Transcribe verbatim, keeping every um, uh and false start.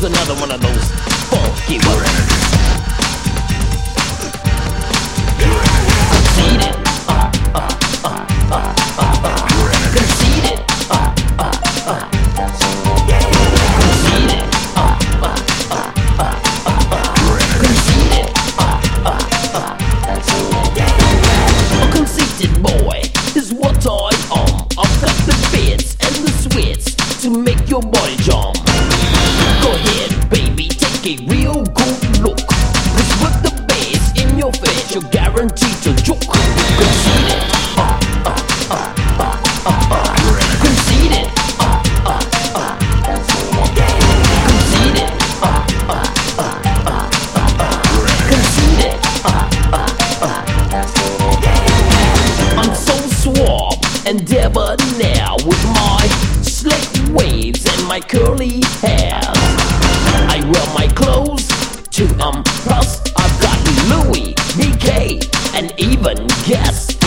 Here's another one of those funky ones. Conceited, uh, uh, uh, uh, uh, uh. Conceited, uh, uh, uh. Conceited, uh, uh, uh, uh, uh. Conceited, uh, uh, uh. A conceited boy is what I am. I've got the bits and the sweats to make your body jump. Go ahead, baby, take a real good look. Cause with the bass in your face, you're guaranteed to juke. Conceited, uh, uh, uh, uh, uh, uh. Conceited, uh, uh, uh. Conceited, uh, uh, uh, uh, uh. Conceited, uh, uh, uh. I'm so suave and debonair with my slick waves and my curly hair. I wear my clothes to impress. I've got Louis, B K, and even Guess.